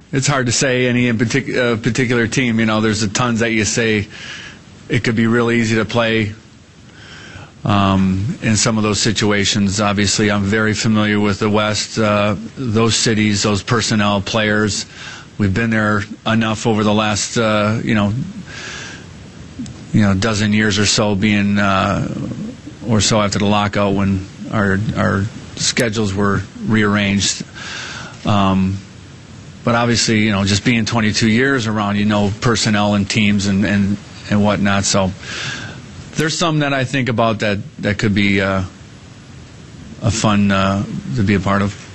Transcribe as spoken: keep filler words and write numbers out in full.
it's hard to say any in partic- uh, particular team. You know, there's a tons that you say it could be real easy to play um, in some of those situations. Obviously, I'm very familiar with the West, uh, those cities, those personnel, players. We've been there enough over the last, uh, you know, you know, dozen years or so, being uh, or so after the lockout when our our schedules were rearranged. Um, but obviously, you know, just being twenty-two years around, you know, personnel and teams and, and, and whatnot. So there's some that I think about that, that could be uh, a fun uh, to be a part of.